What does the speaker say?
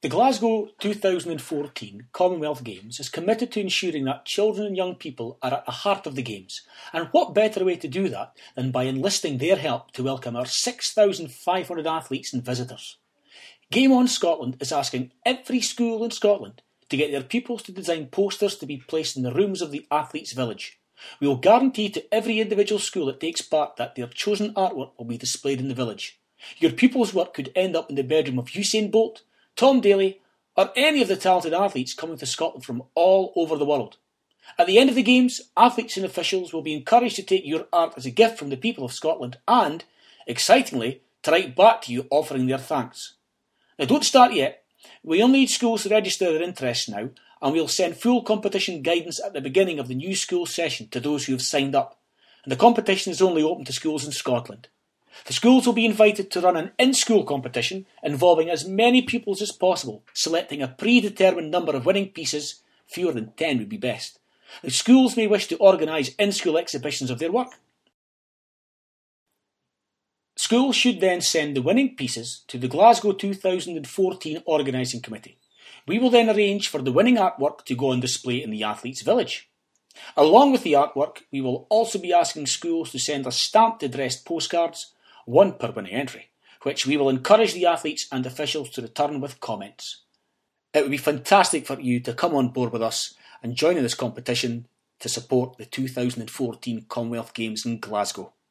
The Glasgow 2014 Commonwealth Games is committed to ensuring that children and young people are at the heart of the Games, and what better way to do that than by enlisting their help to welcome our 6,500 athletes and visitors. Game On Scotland is asking every school in Scotland to get their pupils to design posters to be placed in the rooms of the Athletes' Village. We will guarantee to every individual school that takes part that their chosen artwork will be displayed in the village. Your pupils' work could end up in the bedroom of Usain Bolt, Tom Daley, or any of the talented athletes coming to Scotland from all over the world. At the end of the Games, athletes and officials will be encouraged to take your art as a gift from the people of Scotland and, excitingly, to write back to you offering their thanks. Now don't start yet. We only need schools to register their interest now, and we'll send full competition guidance at the beginning of the new school session to those who have signed up. And the competition is only open to schools in Scotland. The schools will be invited to run an in-school competition involving as many pupils as possible, selecting a predetermined number of winning pieces. Fewer than 10 would be best. The schools may wish to organise in-school exhibitions of their work. Schools should then send the winning pieces to the Glasgow 2014 Organising Committee. We will then arrange for the winning artwork to go on display in the Athletes' Village. Along with the artwork, we will also be asking schools to send us stamped addressed postcards, one per winning entry, which we will encourage the athletes and officials to return with comments. It would be fantastic for you to come on board with us and join in this competition to support the 2014 Commonwealth Games in Glasgow.